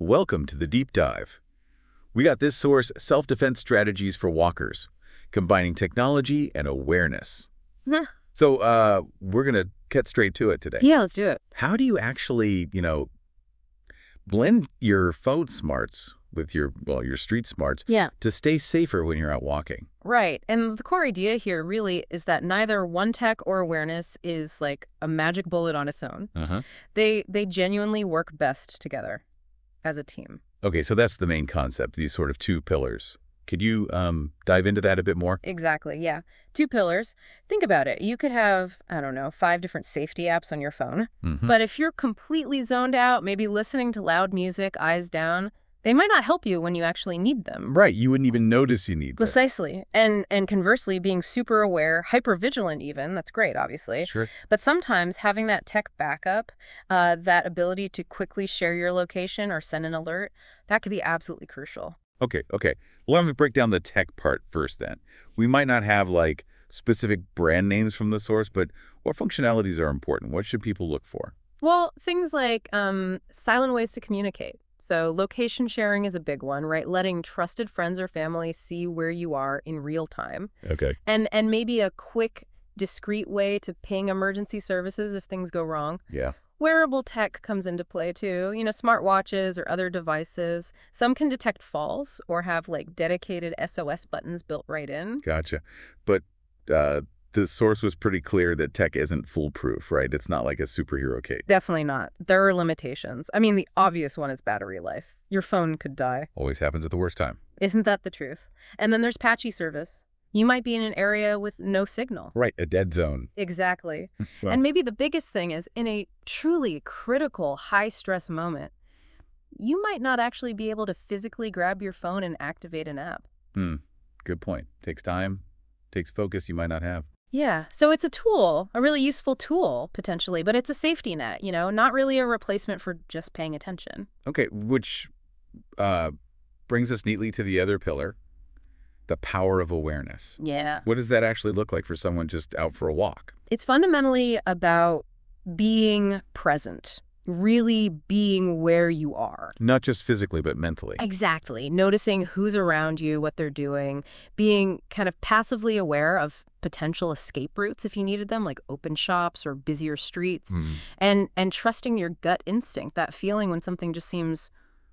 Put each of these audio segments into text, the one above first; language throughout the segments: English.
Welcome to the Deep Dive. We got this source, Self-Defense Strategies for Walkers, combining technology and awareness. Huh. So we're going to get straight to it today. Yeah, let's do it. How do you actually, blend your phone smarts with your street smarts to stay safer when you're out walking? Right. And the core idea here really is that neither one tech or awareness is like a magic bullet on its own. They genuinely work best together as a team. Okay, so that's the main concept, these sort of two pillars. Could you dive into that a bit more? Exactly, yeah. Two pillars. Think about it. You could have, I don't know, 5 different safety apps on your phone. But if you're completely zoned out, maybe listening to loud music, eyes down, they might not help you when you actually need them. Right, you wouldn't even notice you need them. Precisely. And conversely, being super aware, hyper-vigilant even, that's great, obviously. Sure. But sometimes having that tech backup, that ability to quickly share your location or send an alert, that could be absolutely crucial. Okay. Well, let me break down the tech part first then. We might not have, specific brand names from the source, but what functionalities are important? What should people look for? Well, things like silent ways to communicate. So location sharing is a big one, right? Letting trusted friends or family see where you are in real time. Okay. And maybe a quick, discreet way to ping emergency services if things go wrong. Yeah. Wearable tech comes into play too, smartwatches or other devices. Some can detect falls or have dedicated SOS buttons built right in. Gotcha. But the source was pretty clear that tech isn't foolproof, right? It's not like a superhero cape. Definitely not. There are limitations. I mean, the obvious one is battery life. Your phone could die. Always happens at the worst time. Isn't that the truth? And then there's patchy service. You might be in an area with no signal. Right, a dead zone. Exactly. Well, And maybe the biggest thing is in a truly critical, high-stress moment, you might not actually be able to physically grab your phone and activate an app. good point. Takes time, takes focus you might not have. Yeah, so it's a tool, a really useful tool, potentially, but it's a safety net, not really a replacement for just paying attention. Okay, which brings us neatly to the other pillar, the power of awareness. Yeah. What does that actually look like for someone just out for a walk? It's fundamentally about being present, really being where you are. Not just physically, but mentally. Exactly. Noticing who's around you, what they're doing, being kind of passively aware of potential escape routes if you needed them, like open shops or busier streets, and trusting your gut instinct, that feeling when something just seems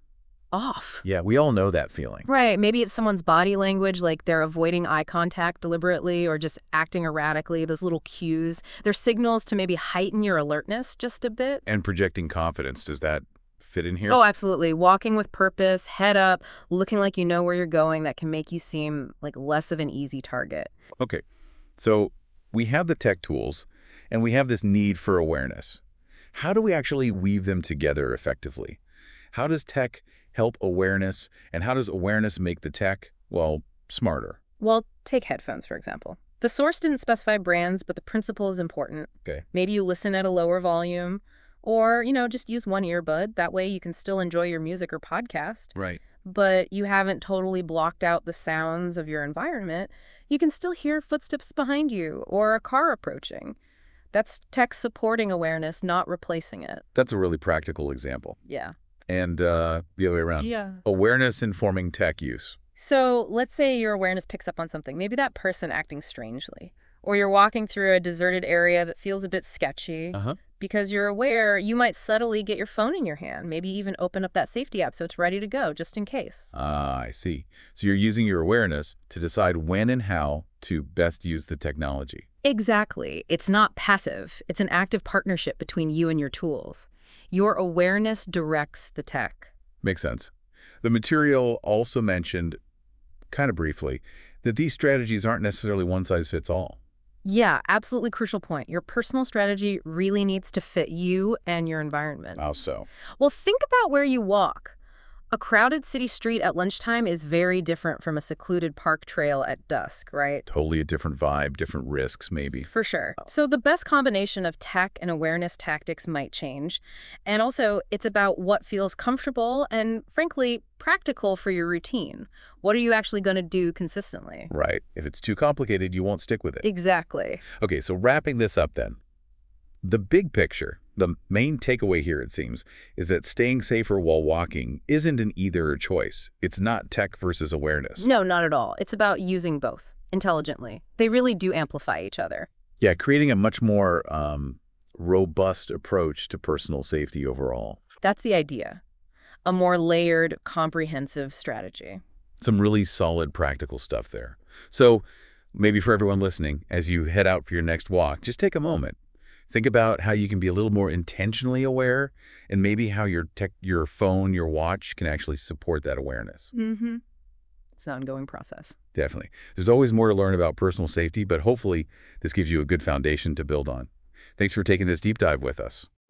off. Yeah, we all know that feeling. Right. Maybe it's someone's body language, like they're avoiding eye contact deliberately or just acting erratically, those little cues. They're signals to maybe heighten your alertness just a bit. And projecting confidence, does that fit in here? Oh, absolutely. Walking with purpose, head up, looking like you know where you're going, that can make you seem like less of an easy target. Okay, so we have the tech tools, and we have this need for awareness. How do we actually weave them together effectively? How does tech help awareness, and how does awareness make the tech, smarter? Well, take headphones, for example. The source didn't specify brands, but the principle is important. Okay. Maybe you listen at a lower volume, or, just use one earbud. That way you can still enjoy your music or podcast. Right. But you haven't totally blocked out the sounds of your environment. You can still hear footsteps behind you or a car approaching. That's tech supporting awareness, not replacing it. That's a really practical example. Yeah. And the other way around. Yeah. Awareness informing tech use. So let's say your awareness picks up on something, maybe that person acting strangely, or you're walking through a deserted area that feels a bit sketchy. Because you're aware, you might subtly get your phone in your hand, maybe even open up that safety app so it's ready to go, just in case. Ah, I see. So you're using your awareness to decide when and how to best use the technology. Exactly. It's not passive. It's an active partnership between you and your tools. Your awareness directs the tech. Makes sense. The material also mentioned, kind of briefly, that these strategies aren't necessarily one-size-fits-all. Yeah, absolutely crucial point. Your personal strategy really needs to fit you and your environment. How so? Well, think about where you walk. A crowded city street at lunchtime is very different from a secluded park trail at dusk, right? Totally a different vibe, different risks, maybe. For sure. So the best combination of tech and awareness tactics might change. And also, it's about what feels comfortable and, frankly, practical for your routine. What are you actually going to do consistently? Right. If it's too complicated, you won't stick with it. Exactly. Okay, so wrapping this up then. The big picture, the main takeaway here, it seems, is that staying safer while walking isn't an either-or choice. It's not tech versus awareness. No, not at all. It's about using both intelligently. They really do amplify each other. Yeah, creating a much more robust approach to personal safety overall. That's the idea. A more layered, comprehensive strategy. Some really solid practical stuff there. So maybe for everyone listening, as you head out for your next walk, just take a moment. Think about how you can be a little more intentionally aware and maybe how your phone, your watch can actually support that awareness. Mm-hmm. It's an ongoing process. Definitely. There's always more to learn about personal safety, but hopefully this gives you a good foundation to build on. Thanks for taking this deep dive with us.